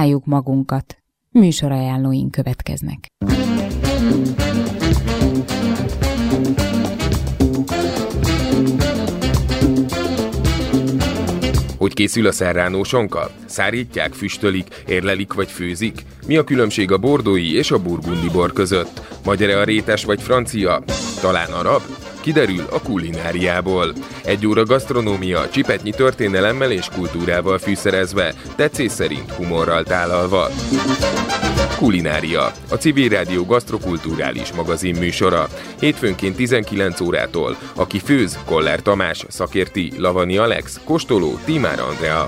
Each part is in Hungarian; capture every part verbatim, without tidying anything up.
Használjuk magunkat. Műsorajánlóink következnek. Hogy készül a serrano sonka? Szárítják, füstölik, érlelik vagy főzik? Mi a különbség a bordói és a burgundi bor között? Magyar-e a rétes vagy francia? Talán arab? Kiderül a kulináriából. Egy óra gasztronómia, csipetnyi történelemmel és kultúrával fűszerezve, tetszés szerint humorral tálalva. Kulinária, a Civil Rádió gasztrokulturális magazin műsora. Hétfőnként tizenkilenc órától. Aki főz, Koller Tamás, szakérti, Lavani Alex, kóstoló, Tímár Andrea.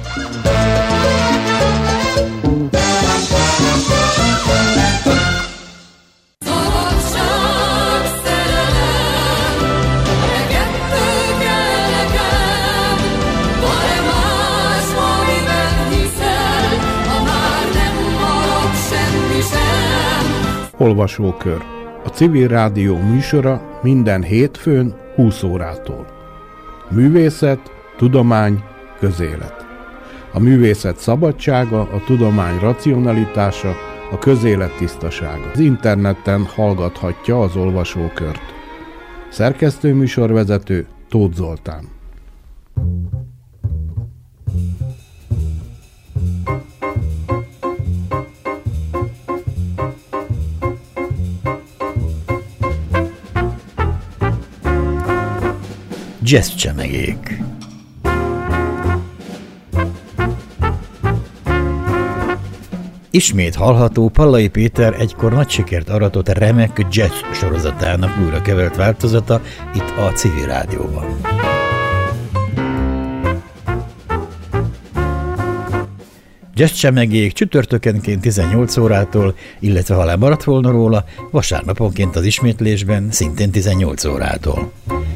Olvasókör. A Civil Rádió műsora minden hétfőn húsz órától. Művészet, tudomány, közélet. A művészet szabadsága, a tudomány racionalitása, a közélet tisztasága. Az interneten hallgathatja az olvasókört. Szerkesztő műsorvezető Tóth Zoltán. Jazz csemegék. Ismét hallható Pallai Péter egykor nagy sikert aratott remek jazz sorozatának újra kevert változata itt a Civil Rádióban. Jazz csemegék csütörtökenként tizennyolc órától, illetve ha lemaradt volna róla, vasárnaponként az ismétlésben szintén tizennyolc órától.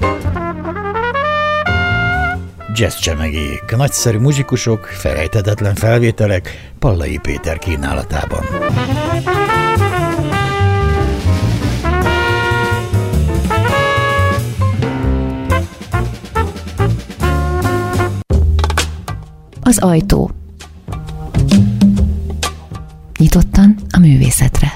Jazz csemegék, nagyszerű muzsikusok, felejthetetlen felvételek Pallai Péter kínálatában. Az ajtó. Nyitottan a művészetre.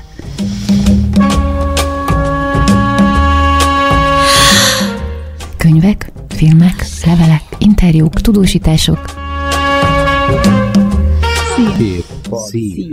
Könyvek, filmek, levelek, interjúk, tudósítások. Szép. Szép.